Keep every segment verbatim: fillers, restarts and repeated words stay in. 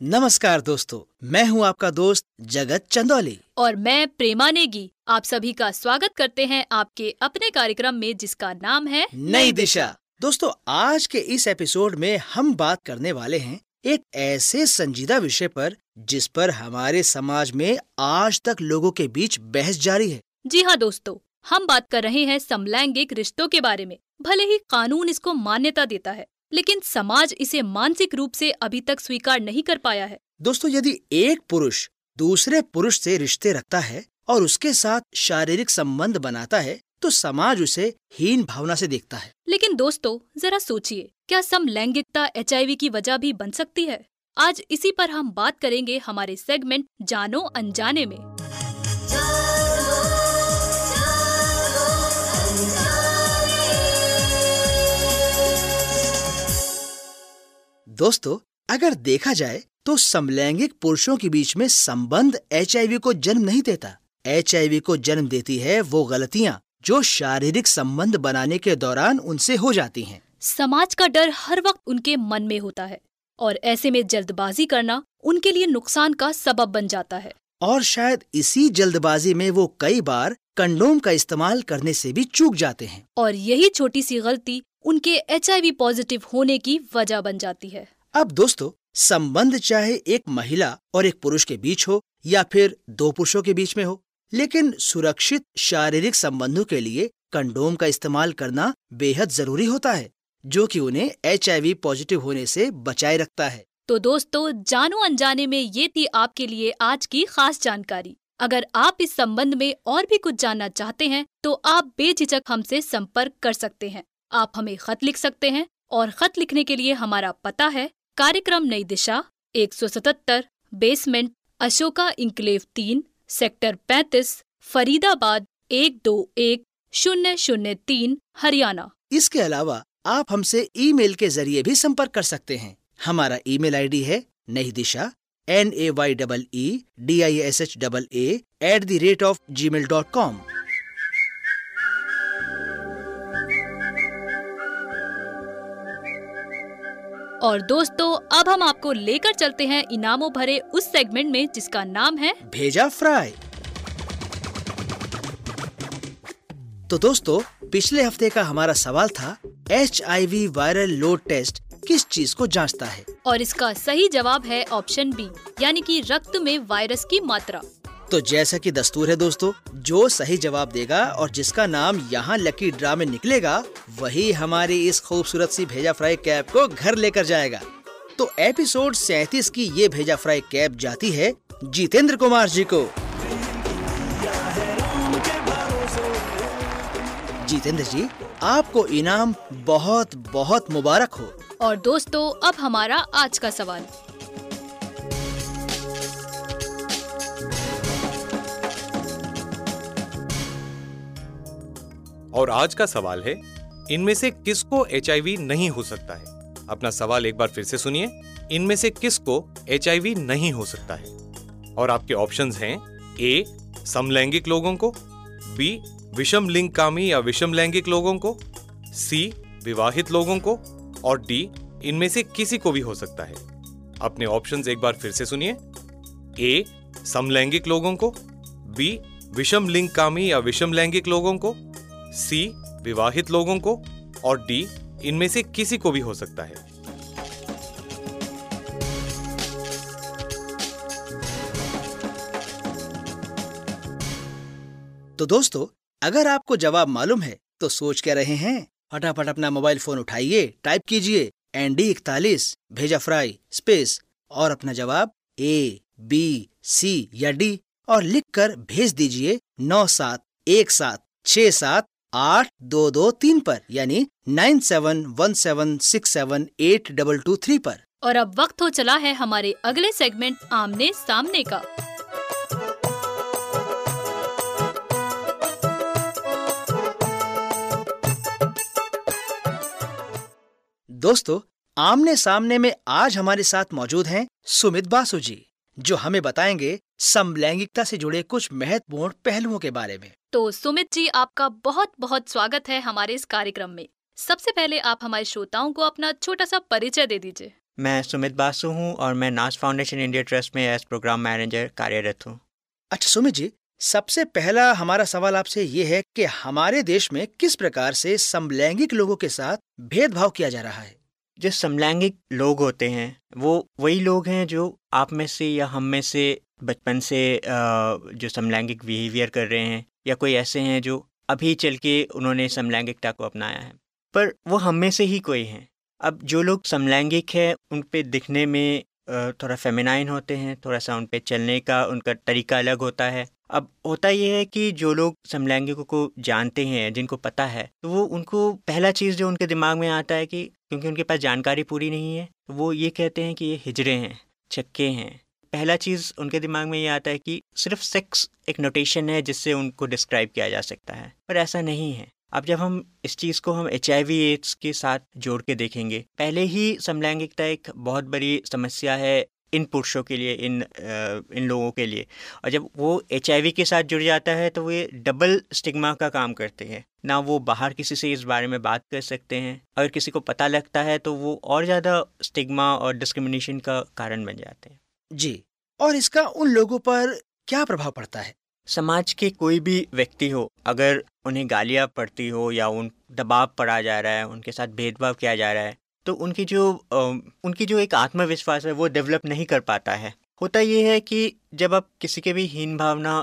नमस्कार दोस्तों, मैं हूं आपका दोस्त जगत चंदौली और मैं प्रेमा नेगी। आप सभी का स्वागत करते हैं आपके अपने कार्यक्रम में जिसका नाम है नई दिशा। दोस्तों, आज के इस एपिसोड में हम बात करने वाले हैं एक ऐसे संजीदा विषय पर जिस पर हमारे समाज में आज तक लोगों के बीच बहस जारी है। जी हाँ दोस्तों, हम बात कर रहे हैं समलैंगिक रिश्तों के बारे में। भले ही कानून इसको मान्यता देता है, लेकिन समाज इसे मानसिक रूप से अभी तक स्वीकार नहीं कर पाया है। दोस्तों, यदि एक पुरुष दूसरे पुरुष से रिश्ते रखता है और उसके साथ शारीरिक संबंध बनाता है तो समाज उसे हीन भावना से देखता है। लेकिन दोस्तों, जरा सोचिए, क्या समलैंगिकता एच आई वी की वजह भी बन सकती है? आज इसी पर हम बात करेंगे हमारे सेगमेंट जानो अनजाने में। दोस्तों, अगर देखा जाए तो समलैंगिक पुरुषों के बीच में संबंध एच आई वी को जन्म नहीं देता। एच आई वी को जन्म देती है वो गलतियाँ जो शारीरिक संबंध बनाने के दौरान उनसे हो जाती हैं। समाज का डर हर वक्त उनके मन में होता है और ऐसे में जल्दबाजी करना उनके लिए नुकसान का सबब बन जाता है। और शायद इसी जल्दबाजी में वो कई बार कंडोम का इस्तेमाल करने से भी चूक जाते हैं और यही छोटी सी गलती उनके एच आई वी पॉजिटिव होने की वजह बन जाती है। अब दोस्तों, संबंध चाहे एक महिला और एक पुरुष के बीच हो या फिर दो पुरुषों के बीच में हो, लेकिन सुरक्षित शारीरिक संबंधों के लिए कंडोम का इस्तेमाल करना बेहद जरूरी होता है, जो कि उन्हें एच आई वी पॉजिटिव होने से बचाए रखता है। तो दोस्तों, जानो अनजाने में ये थी आपके लिए आज की खास जानकारी। अगर आप इस संबंध में और भी कुछ जानना चाहते हैं तो आप बेझिझक हमसे संपर्क कर सकते हैं। आप हमें खत लिख सकते हैं और खत लिखने के लिए हमारा पता है कार्यक्रम नई दिशा, एक सौ सतहत्तर, बेसमेंट, अशोका इंक्लेव तीन, सेक्टर पैंतीस, फरीदाबाद एक दो एक शून्य शून्य तीन, हरियाणा। इसके अलावा आप हमसे ईमेल के जरिए भी संपर्क कर सकते हैं। हमारा ईमेल आईडी है Nayi Disha N A Y double E D I S H double A at the rate of Gmail dot com. और दोस्तों, अब हम आपको लेकर चलते हैं इनामों भरे उस सेगमेंट में जिसका नाम है भेजा फ्राई। तो दोस्तों, पिछले हफ्ते का हमारा सवाल था H I V viral load test किस चीज को जांचता है? और इसका सही जवाब है ऑप्शन बी, यानी कि रक्त में वायरस की मात्रा। तो जैसा कि दस्तूर है दोस्तों, जो सही जवाब देगा और जिसका नाम यहाँ लकी ड्रा में निकलेगा वही हमारी इस खूबसूरत सी भेजा फ्राई कैप को घर लेकर जाएगा। तो एपिसोड सैंतीस की ये भेजा फ्राई कैप जाती है जितेंद्र कुमार जी को। जितेंद्र जी, आपको इनाम बहुत बहुत मुबारक हो। और दोस्तों, अब हमारा आज का सवाल। और आज का सवाल है, इनमें से किसको एच आई वी नहीं हो सकता है? अपना सवाल एक बार फिर से सुनिए। इनमें से किसको एच आई वी नहीं हो सकता है? और आपके ऑप्शंस हैं ए समलैंगिक लोगों को, बी विषम लिंगकामी या विषम लैंगिक लोगों को, सी विवाहित लोगों को और डी इनमें से किसी को भी हो सकता है। अपने ऑप्शंस एक बार फिर से सुनिए। ए समलैंगिक लोगों को, बी विषम लिंगकामी या विषम लैंगिक लोगों को, सी विवाहित लोगों को और डी इनमें से किसी को भी हो सकता है। तो दोस्तों, अगर आपको जवाब मालूम है तो सोच क्या रहे हैं? फटाफट अपना मोबाइल फोन उठाइए, टाइप कीजिए एन डी इकतालीस भेजा फ्राई स्पेस और अपना जवाब ए बी सी या डी और लिखकर भेज दीजिए नौ सात एक सात छह सात आठ दो दो तीन पर, यानी nine seven one seven six seven eight double two three पर। और अब वक्त हो चला है हमारे अगले सेगमेंट आमने सामने का। दोस्तों, आमने सामने में आज हमारे साथ मौजूद हैं सुमित बासु जी, जो हमें बताएंगे समलैंगिकता से जुड़े कुछ महत्वपूर्ण पहलुओं के बारे में। तो सुमित जी, आपका बहुत बहुत स्वागत है हमारे इस कार्यक्रम में। सबसे पहले आप हमारे श्रोताओं को अपना छोटा सा परिचय दे दीजिए। मैं सुमित बासु हूँ और मैं नाज फाउंडेशन इंडिया ट्रस्ट में एज प्रोग्राम मैनेजर कार्यरत हूँ। अच्छा सुमित जी, सबसे पहला हमारा सवाल आपसे ये है कि हमारे देश में किस प्रकार से समलैंगिक लोगों के साथ भेदभाव किया जा रहा है? जो समलैंगिक लोग होते हैं वो वही लोग हैं जो आप में से या हम में से बचपन से जो समलैंगिक बिहेवियर कर रहे हैं, या कोई ऐसे हैं जो अभी चल के उन्होंने समलैंगिकता को अपनाया है, पर वो हम में से ही कोई हैं। अब जो लोग समलैंगिक हैं उन पे दिखने में थोड़ा फेमिनाइन होते हैं, थोड़ा सा उन पे चलने का उनका तरीका अलग होता है। अब होता ये है कि जो लोग समलैंगिकों को जानते हैं, जिनको पता है, तो वो उनको पहला चीज़ जो उनके दिमाग में आता है कि क्योंकि उनके पास जानकारी पूरी नहीं है, तो वो ये कहते हैं कि ये हिजड़े हैं, छक्के हैं। पहला चीज़ उनके दिमाग में ये आता है कि सिर्फ सेक्स एक नोटेशन है जिससे उनको डिस्क्राइब किया जा सकता है, पर ऐसा नहीं है। अब जब हम इस चीज़ को हम एच आई वी एड्स के साथ जोड़ के देखेंगे, पहले ही समलैंगिकता एक बहुत बड़ी समस्या है इन पुरुषों के लिए, इन इन लोगों के लिए, और जब वो एच आई वी के साथ जुड़ जाता है तो वे डबल स्टिग्मा का काम करते हैं। ना वो बाहर किसी से इस बारे में बात कर सकते हैं, अगर किसी को पता लगता है तो वो और ज़्यादा स्टिग्मा और डिस्क्रिमिनेशन का कारण बन जाते हैं। जी, और इसका उन लोगों पर क्या प्रभाव पड़ता है? समाज के कोई भी व्यक्ति हो, अगर उन्हें गालियाँ पड़ती हो या उन दबाव पड़ा जा रहा है, उनके साथ भेदभाव किया जा रहा है, तो उनकी जो आ, उनकी जो एक आत्मविश्वास है वो डेवलप नहीं कर पाता है। होता ये है कि जब आप किसी के भी हीन भावना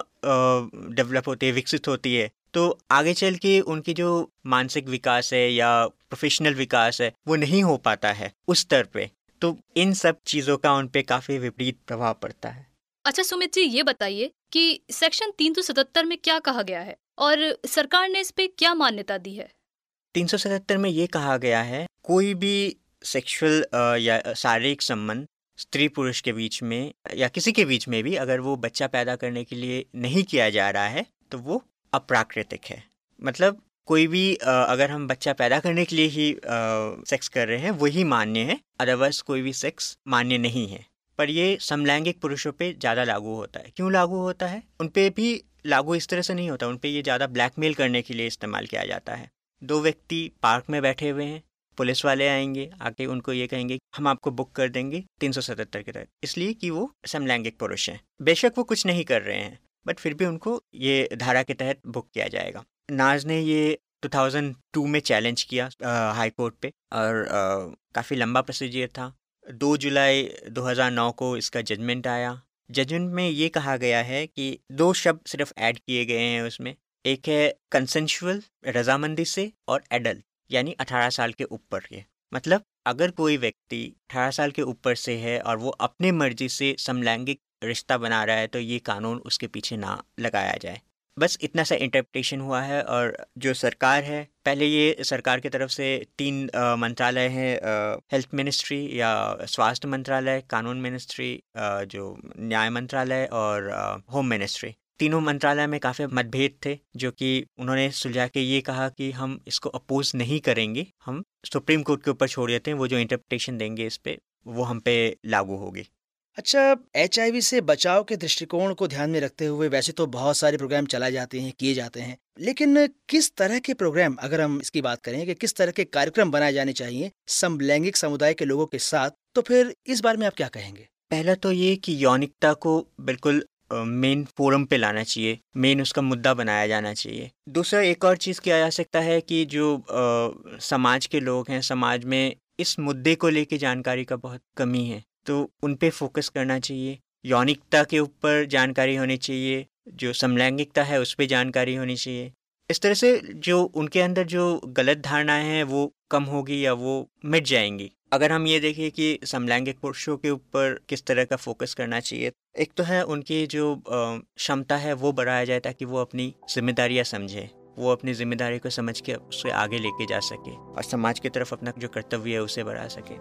डेवलप होती है, विकसित होती है, तो आगे चल के उनकी जो मानसिक विकास है या प्रोफेशनल विकास है वो नहीं हो पाता है उस स्तर पे। तो इन सब चीज़ों का उन पे काफ़ी विपरीत प्रभाव पड़ता है। अच्छा सुमित जी, ये बताइए कि सेक्शन तीन सौ सतहत्तर में क्या कहा गया है और सरकार ने इस पे क्या मान्यता दी है? तीन सौ सतहत्तर में ये कहा गया है कोई भी सेक्सुअल या शारीरिक संबंध स्त्री पुरुष के बीच में या किसी के बीच में भी अगर वो बच्चा पैदा करने के लिए नहीं किया जा रहा है तो वो अप्राकृतिक है। मतलब कोई भी अगर हम बच्चा पैदा करने के लिए ही सेक्स कर रहे हैं वही मान्य है, अदरवाइज कोई भी सेक्स मान्य नहीं है। पर ये समलैंगिक पुरुषों पे ज़्यादा लागू होता है। क्यों लागू होता है? उन पे भी लागू इस तरह से नहीं होता, उन पे ये ज़्यादा ब्लैकमेल करने के लिए इस्तेमाल किया जाता है। दो व्यक्ति पार्क में बैठे हुए हैं, पुलिस वाले आएंगे, आके उनको ये कहेंगे हम आपको बुक कर देंगे तीन सौ सतहत्तर के तहत, इसलिए कि वो समलैंगिक पुरुष हैं। बेशक वो कुछ नहीं कर रहे हैं, बट फिर भी उनको ये धारा के तहत बुक किया जाएगा। नाज ने ये दो हज़ार दो में चैलेंज किया हाई कोर्ट पे, और काफ़ी लंबा प्रोसीजर था। दो जुलाई दो हज़ार नौ को इसका जजमेंट आया। जजमेंट में ये कहा गया है कि दो शब्द सिर्फ ऐड किए गए हैं उसमें। एक है कंसेंशुअल, रजामंदी से, और एडल्ट यानी अठारह साल के ऊपर के। मतलब अगर कोई व्यक्ति अठारह साल के ऊपर से है और वो अपने मर्जी से समलैंगिक रिश्ता बना रहा है तो ये कानून उसके पीछे ना लगाया जाए। बस इतना सा इंटरप्रिटेशन हुआ है। और जो सरकार है, पहले ये सरकार की तरफ से तीन मंत्रालय हैं, हेल्थ मिनिस्ट्री या स्वास्थ्य मंत्रालय, कानून मिनिस्ट्री, जो न्याय मंत्रालय और होम मिनिस्ट्री, तीनों मंत्रालय में काफ़ी मतभेद थे, जो कि उन्होंने सुलझा के ये कहा कि हम इसको अपोज नहीं करेंगे, हम सुप्रीम कोर्ट के ऊपर छोड़ देते हैं, वो जो इंटरप्रिटेशन देंगे इस पे वो हम पे लागू होगी। अच्छा, एच आई वी से बचाव के दृष्टिकोण को ध्यान में रखते हुए वैसे तो बहुत सारे प्रोग्राम चलाए जाते हैं, किए जाते हैं, लेकिन किस तरह के प्रोग्राम, अगर हम इसकी बात करें कि किस तरह के कार्यक्रम बनाए जाने चाहिए समलैंगिक समुदाय के लोगों के साथ, तो फिर इस बारे में आप क्या कहेंगे? पहला तो ये कि यौनिकता को बिल्कुल मेन फोरम पे लाना चाहिए, मेन उसका मुद्दा बनाया जाना चाहिए। दूसरा एक और चीज़ किया जा सकता है कि जो आ, समाज के लोग हैं, समाज में इस मुद्दे को लेके जानकारी का बहुत कमी है, तो उन पे फोकस करना चाहिए। यौनिकता के ऊपर जानकारी होनी चाहिए, जो समलैंगिकता है उस पे जानकारी होनी चाहिए। इस तरह से जो उनके अंदर जो गलत धारणाएं हैं वो कम होगी या वो मिट जाएंगी। अगर हम ये देखें कि समलैंगिक पुरुषों के ऊपर किस तरह का फोकस करना चाहिए, एक तो है उनकी जो क्षमता है वो बढ़ाया जाए ताकि वो अपनी जिम्मेदारियां समझे, वो अपनी जिम्मेदारी को समझ के उससे आगे लेके जा सके और समाज की तरफ अपना जो कर्तव्य है उसे बढ़ा सके।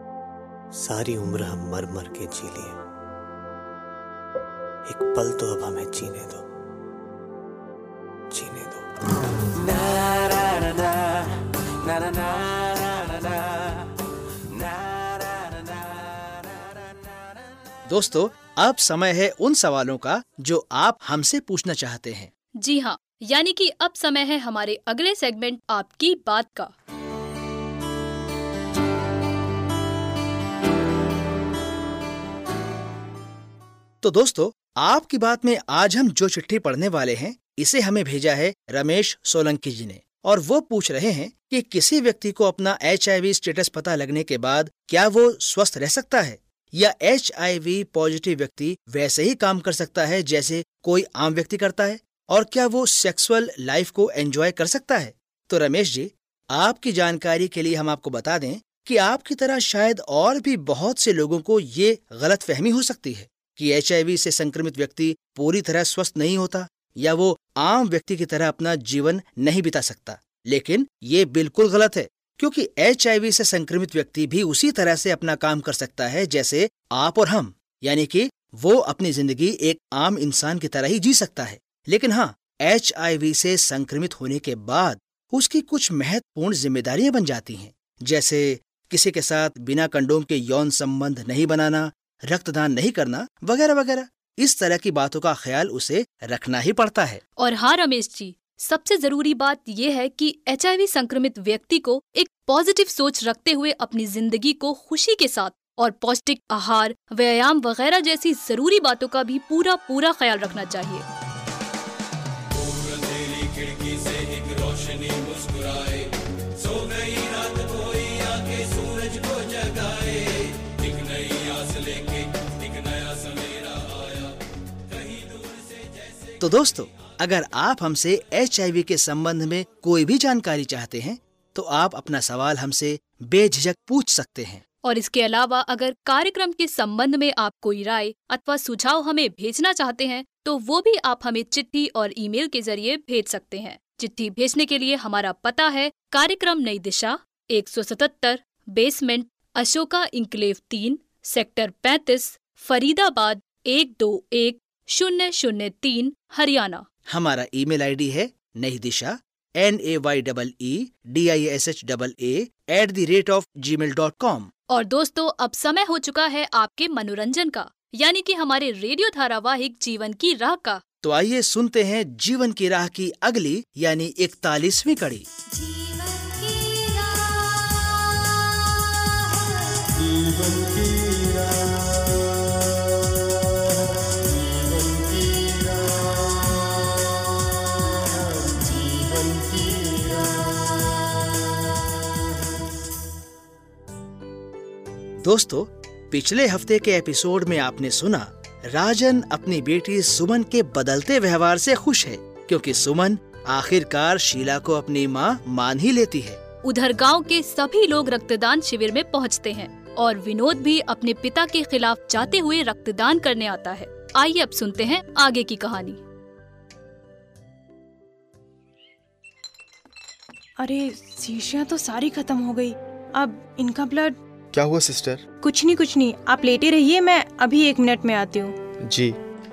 सारी उम्र हम मर मर के जी लिए, एक पल तो अब हमें जीने दो, जीने दो। ना ना ना ना ना ना ना दोस्तों, अब समय है उन सवालों का जो आप हमसे पूछना चाहते हैं। जी हाँ, यानी कि अब समय है हमारे अगले सेगमेंट आपकी बात का। तो दोस्तों, आपकी बात में आज हम जो चिट्ठी पढ़ने वाले हैं, इसे हमें भेजा है रमेश सोलंकी जी ने, और वो पूछ रहे हैं कि किसी व्यक्ति को अपना एच आई वी स्टेटस पता लगने के बाद क्या वो स्वस्थ रह सकता है, या एच आई वी पॉजिटिव व्यक्ति वैसे ही काम कर सकता है जैसे कोई आम व्यक्ति करता है, और क्या वो सेक्सुअल लाइफ को एंजॉय कर सकता है। तो रमेश जी, आपकी जानकारी के लिए हम आपको बता दें कि आपकी तरह शायद और भी बहुत से लोगों को ये गलत फहमी हो सकती है कि एच आई वी से संक्रमित व्यक्ति पूरी तरह स्वस्थ नहीं होता, या वो आम व्यक्ति की तरह अपना जीवन नहीं बिता सकता। लेकिन ये बिल्कुल गलत है, क्योंकि एच आई वी से संक्रमित व्यक्ति भी उसी तरह से अपना काम कर सकता है जैसे आप और हम, यानी कि वो अपनी जिंदगी एक आम इंसान की तरह ही जी सकता है। लेकिन हाँ, एच आई वी से संक्रमित होने के बाद उसकी कुछ महत्वपूर्ण जिम्मेदारियां बन जाती हैं, जैसे किसी के साथ बिना कंडोम के यौन संबंध नहीं बनाना, रक्तदान नहीं करना, वगैरह वगैरह। इस तरह की बातों का ख्याल उसे रखना ही पड़ता है। और हाँ रमेश जी, सबसे जरूरी बात यह है कि एच आई वी संक्रमित व्यक्ति को एक पॉजिटिव सोच रखते हुए अपनी जिंदगी को खुशी के साथ और पौष्टिक आहार, व्यायाम वगैरह जैसी जरूरी बातों का भी पूरा पूरा ख्याल रखना चाहिए। तो दोस्तों, अगर आप हमसे एच आई वी के संबंध में कोई भी जानकारी चाहते हैं, तो आप अपना सवाल हमसे बेझिझक पूछ सकते हैं। और इसके अलावा अगर कार्यक्रम के संबंध में आप कोई राय अथवा सुझाव हमें भेजना चाहते हैं, तो वो भी आप हमें चिट्ठी और ईमेल के जरिए भेज सकते हैं। चिट्ठी भेजने के लिए हमारा पता है कार्यक्रम नई दिशा, एक सौ सतहत्तर, बेसमेंट, अशोका इंक्लेव तीन, सेक्टर पैंतीस, फरीदाबाद एक दो एक शून्य शून्य तीन, हरियाणा। हमारा ईमेल आईडी है Nayi Disha N A Y double E D I S H double A at the rate of Gmail dot com. और दोस्तों, अब समय हो चुका है आपके मनोरंजन का, यानी कि हमारे रेडियो धारावाहिक जीवन की राह का। तो आइए सुनते हैं जीवन की राह की अगली यानी इकतालीसवीं कड़ी। दोस्तों, पिछले हफ्ते के एपिसोड में आपने सुना राजन अपनी बेटी सुमन के बदलते व्यवहार से खुश है, क्योंकि सुमन आखिरकार शीला को अपनी माँ मान ही लेती है। उधर गांव के सभी लोग रक्तदान शिविर में पहुंचते हैं और विनोद भी अपने पिता के खिलाफ जाते हुए रक्तदान करने आता है। आइए अब सुनते हैं आगे की कहानी। अरे शीशियाँ तो सारी खत्म हो गई, अब इनका ब्लड। क्या हुआ सिस्टर? कुछ नहीं कुछ नहीं, आप लेटे रहिए, मैं अभी एक मिनट में आती हूँ। जी।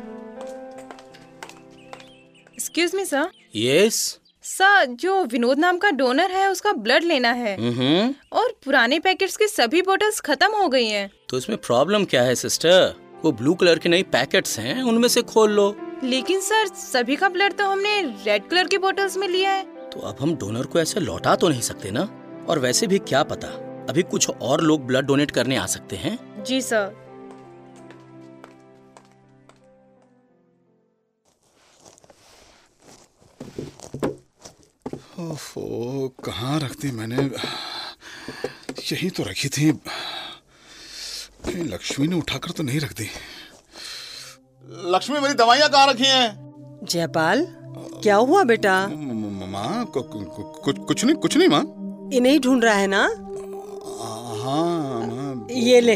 Excuse me sir. Yes sir, जो विनोद नाम का डोनर है उसका ब्लड लेना है, हम्म और पुराने पैकेट्स की सभी बोतल्स खत्म हो गई हैं। तो इसमें प्रॉब्लम क्या है सिस्टर? वो ब्लू कलर के नई पैकेट्स हैं, उनमें से खोल लो। लेकिन सर, सभी का ब्लड तो हमने रेड कलर की बोतल्स में लिया है। तो अब हम डोनर को ऐसे लौटा तो नहीं सकते ना? और वैसे भी क्या पता, अभी कुछ और लोग ब्लड डोनेट करने आ सकते हैं। जी सर। ओफो, कहाँ रख दी मैंने? यही तो रखी थी। लक्ष्मी ने उठाकर तो नहीं रख दी। लक्ष्मी, मेरी दवाइयाँ कहाँ रखी हैं? जयपाल, क्या हुआ बेटा? माँ, कुछ नहीं कुछ नहीं माँ। इन्हें ढूंढ रहा है ना? हाँ माँ। ये ले।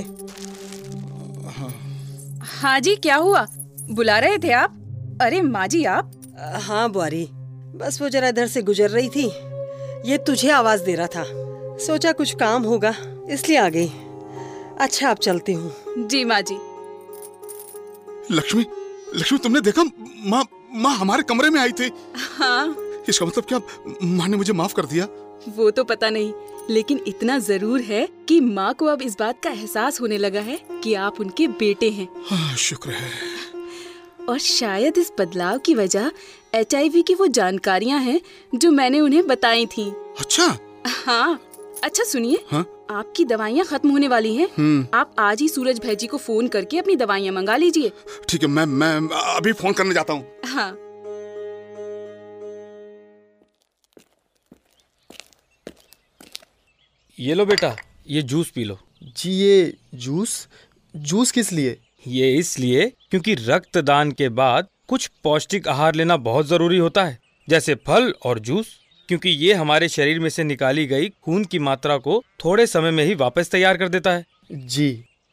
हाँ जी, क्या हुआ? बुला रहे थे आप? अरे माँ जी, आप? हाँ बुआरी, बस वो जरा इधर से गुजर रही थी, ये तुझे आवाज दे रहा था, सोचा कुछ काम होगा इसलिए आ गई। अच्छा, अब चलती हूँ। जी माँ जी। लक्ष्मी, लक्ष्मी तुमने देखा? माँ माँ हमारे कमरे में आई थी। हाँ। इसका मतलब क्या माँ ने मुझे माफ कर दिया? वो तो पता नहीं, लेकिन इतना जरूर है कि माँ को अब इस बात का एहसास होने लगा है कि आप उनके बेटे हैं। हाँ, शुक्र है। और शायद इस बदलाव की वजह एच आई वी की वो जानकारियाँ हैं जो मैंने उन्हें बताई थी। अच्छा? हाँ, अच्छा सुनिए, हाँ? आपकी दवाइयाँ खत्म होने वाली हैं। हम्म। आप आज ही सूरज भाई जी को फोन करके अपनी दवाइयाँ मंगा लीजिए। ठीक है, मैं मैं अभी फोन करने जाता हूँ। हाँ। ये लो बेटा, ये जूस पी लो। जी ये जूस जूस किस लिए? ये इसलिए क्योंकि रक्तदान के बाद कुछ पौष्टिक आहार लेना बहुत जरूरी होता है, जैसे फल और जूस, क्योंकि ये हमारे शरीर में से निकाली गई खून की मात्रा को थोड़े समय में ही वापस तैयार कर देता है। जी।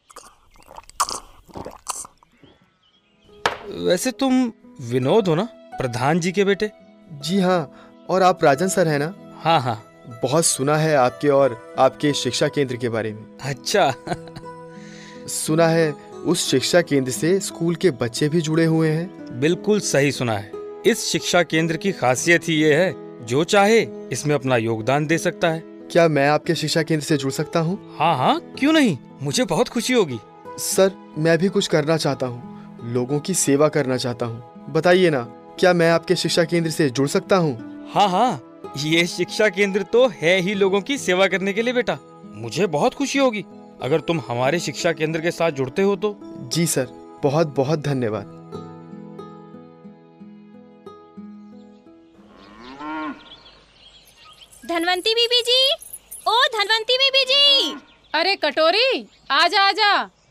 वैसे तुम विनोद हो ना, प्रधान जी के बेटे? जी हाँ, और आप राजन सर हैं ना? हाँ हाँ, बहुत सुना है आपके और आपके शिक्षा केंद्र के बारे में। अच्छा। सुना है उस शिक्षा केंद्र से स्कूल के बच्चे भी जुड़े हुए हैं। बिल्कुल सही सुना है। इस शिक्षा केंद्र की खासियत ही ये है, जो चाहे इसमें अपना योगदान दे सकता है। क्या मैं आपके शिक्षा केंद्र से जुड़ सकता हूँ? हाँ हाँ, क्यों नहीं, मुझे बहुत खुशी होगी। सर, मैं भी कुछ करना चाहता हूँ, लोगों की सेवा करना चाहता हूँ। बताइए ना, क्या मैं आपके शिक्षा केंद्र से जुड़ सकता हूँ? हाँ हाँ, ये शिक्षा केंद्र तो है ही लोगों की सेवा करने के लिए बेटा। मुझे बहुत खुशी होगी अगर तुम हमारे शिक्षा केंद्र के साथ जुड़ते हो तो। जी सर, बहुत बहुत धन्यवाद। धनवंती बीबी जी, ओ धनवंती बीबी जी। अरे कटोरी, आजा आजा।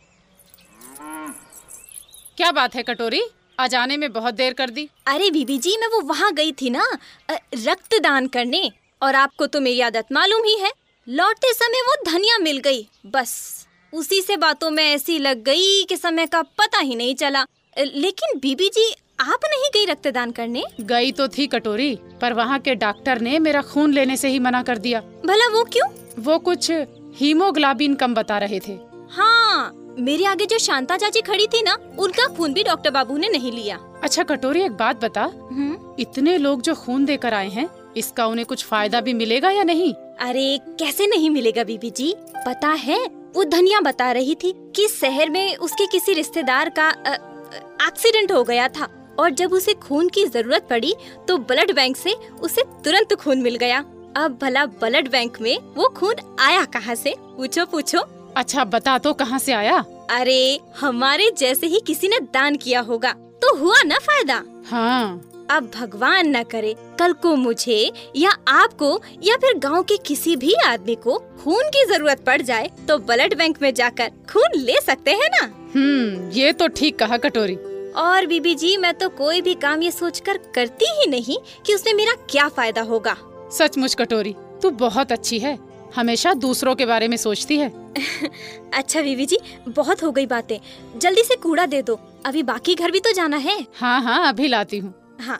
क्या बात है कटोरी, आ जाने में बहुत देर कर दी। अरे बीबी जी, मैं वो वहाँ गई थी ना रक्तदान करने, और आपको तो मेरी आदत मालूम ही है। लौटते समय वो धनिया मिल गई, बस उसी से बातों में ऐसी लग गई कि समय का पता ही नहीं चला। लेकिन बीबी जी, आप नहीं गई रक्तदान करने? गई तो थी कटोरी, पर वहाँ के डॉक्टर ने मेरा खून लेने से ही मना कर दिया। भला वो क्यों? वो कुछ हीमोग्लोबिन कम बता रहे थे। हाँ, मेरे आगे जो शांता चाची खड़ी थी ना, उनका खून भी डॉक्टर बाबू ने नहीं लिया। अच्छा कटोरी, एक बात बता, इतने लोग जो खून देकर आए हैं, इसका उन्हें कुछ फायदा भी मिलेगा या नहीं? अरे कैसे नहीं मिलेगा बीबी जी, पता है वो धनिया बता रही थी कि शहर में उसके किसी रिश्तेदार का एक्सीडेंट हो गया था, और जब उसे खून की जरूरत पड़ी तो ब्लड बैंक से उसे तुरंत खून मिल गया। अब भला ब्लड बैंक में वो खून आया कहाँ से? पूछो पूछो। अच्छा बता तो, कहाँ से आया? अरे हमारे जैसे ही किसी ने दान किया होगा, तो हुआ ना फायदा। हाँ। अब भगवान न करे कल को मुझे या आपको या फिर गांव के किसी भी आदमी को खून की जरूरत पड़ जाए, तो ब्लड बैंक में जाकर खून ले सकते हैं ना। हम्म, ये तो ठीक कहा कटोरी। और बीबी जी, मैं तो कोई भी काम ये सोचकर करती ही नहीं कि उसमें मेरा क्या फायदा होगा। सचमुच कटोरी, तू बहुत अच्छी है, हमेशा दूसरों के बारे में सोचती है। अच्छा बीबी जी, बहुत हो गई बातें, जल्दी से कूड़ा दे दो, अभी बाकी घर भी तो जाना है। हाँ हाँ, अभी लाती हूँ। हाँ।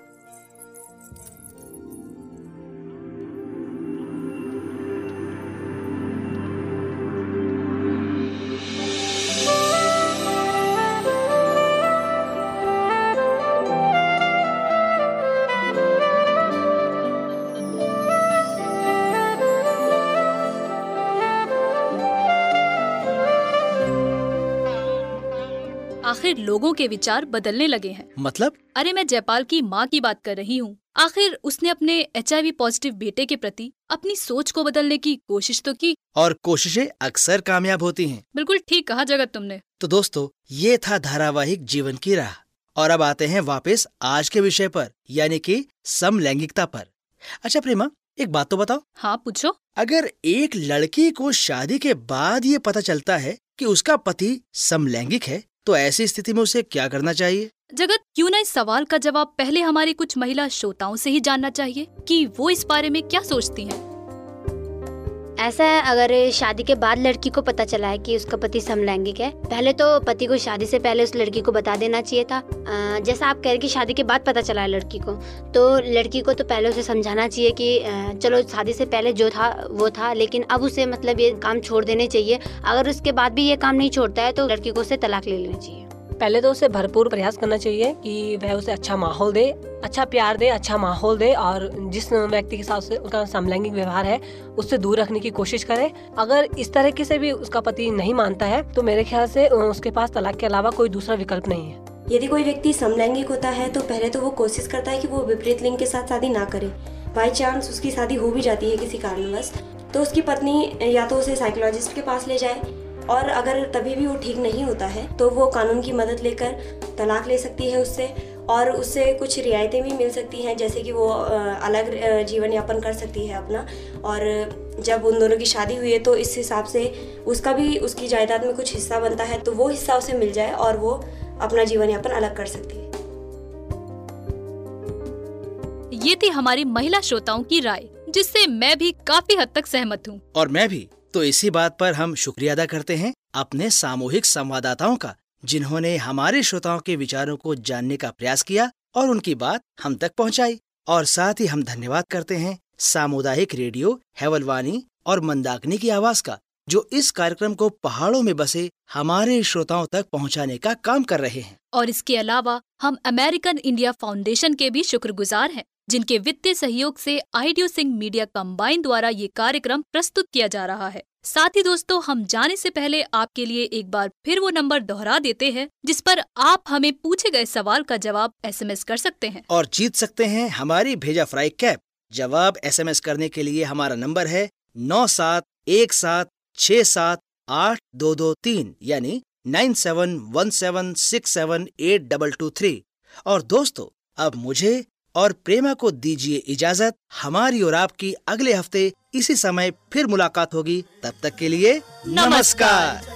आखिर लोगों के विचार बदलने लगे हैं। मतलब? अरे मैं जयपाल की माँ की बात कर रही हूँ। आखिर उसने अपने एच आई वी पॉजिटिव बेटे के प्रति अपनी सोच को बदलने की कोशिश तो की, और कोशिशें अक्सर कामयाब होती हैं। बिल्कुल ठीक कहा जगत तुमने। तो दोस्तों, ये था धारावाहिक जीवन की राह, और अब आते हैं वापस आज के विषय पर, यानी कि समलैंगिकता पर। अच्छा प्रेमा, एक बात तो बताओ। हाँ पूछो। अगर एक लड़की को शादी के बाद ये पता चलता है कि उसका पति समलैंगिक है, तो ऐसी स्थिति में उसे क्या करना चाहिए? जगत, क्यों ना इस सवाल का जवाब पहले हमारी कुछ महिला श्रोताओं से ही जानना चाहिए कि वो इस बारे में क्या सोचती हैं। ऐसा है, अगर शादी के बाद लड़की को पता चला है कि उसका पति समलैंगिक है, पहले तो पति को शादी से पहले उस लड़की को बता देना चाहिए था। आ, जैसा आप कह रहे कि शादी के बाद पता चला है लड़की को, तो लड़की को तो पहले उसे समझाना चाहिए कि आ, चलो शादी से पहले जो था वो था, लेकिन अब उसे मतलब ये काम छोड़ देने चाहिए। अगर उसके बाद भी ये काम नहीं छोड़ता है तो लड़की को उसे तलाक ले लेना चाहिए। पहले तो उसे भरपूर प्रयास करना चाहिए कि वह उसे अच्छा माहौल दे, अच्छा प्यार दे, अच्छा माहौल दे, और जिस व्यक्ति के साथ से उसका समलैंगिक व्यवहार है उससे दूर रखने की कोशिश करे। अगर इस तरीके से भी उसका पति नहीं मानता है, तो मेरे ख्याल से उसके पास तलाक के अलावा कोई दूसरा विकल्प नहीं है। यदि कोई व्यक्ति समलैंगिक होता है तो पहले तो वो कोशिश करता है कि वो विपरीत लिंग के साथ शादी ना करे। बाई चांस उसकी शादी हो भी जाती है किसी कारणवश, तो उसकी पत्नी या तो उसे साइकोलॉजिस्ट के पास ले जाए, और अगर तभी भी वो ठीक नहीं होता है तो वो कानून की मदद लेकर तलाक ले सकती है उससे, और उससे कुछ रियायतें भी मिल सकती हैं, जैसे कि वो अलग जीवन यापन कर सकती है अपना। और जब उन दोनों की शादी हुई है तो इस हिसाब से उसका भी उसकी जायदाद में कुछ हिस्सा बनता है, तो वो हिस्सा उसे मिल जाए और वो अपना जीवन यापन अलग कर सकती है। ये थी हमारी महिला श्रोताओं की राय, जिससे मैं भी काफी हद तक सहमत हूँ। और मैं भी। तो इसी बात पर हम शुक्रिया अदा करते हैं अपने सामूहिक संवाददाताओं का, जिन्होंने हमारे श्रोताओं के विचारों को जानने का प्रयास किया और उनकी बात हम तक पहुंचाई। और साथ ही हम धन्यवाद करते हैं सामुदायिक रेडियो हैवलवानी और मंदाकिनी की आवाज का, जो इस कार्यक्रम को पहाड़ों में बसे हमारे श्रोताओं तक पहुंचाने का काम कर रहे हैं। और इसके अलावा हम अमेरिकन इंडिया फाउंडेशन के भी शुक्रगुजार हैं, जिनके वित्तीय सहयोग से आइडियो सिंह मीडिया कंबाइन द्वारा ये कार्यक्रम प्रस्तुत किया जा रहा है। साथ ही दोस्तों, हम जाने से पहले आपके लिए एक बार फिर वो नंबर दोहरा देते हैं जिस पर आप हमें पूछे गए सवाल का जवाब एसएमएस कर सकते हैं और जीत सकते हैं हमारी भेजा फ्राई कैप। जवाब एसएमएस करने के लिए हमारा नंबर है नौ सात एक सात छः सात आठ दो दो तीन, यानी nine seven one seven six seven eight double two three. और दोस्तों, अब मुझे और प्रेमा को दीजिए इजाजत। हमारी और आपकी अगले हफ्ते इसी समय फिर मुलाकात होगी। तब तक के लिए नमस्कार।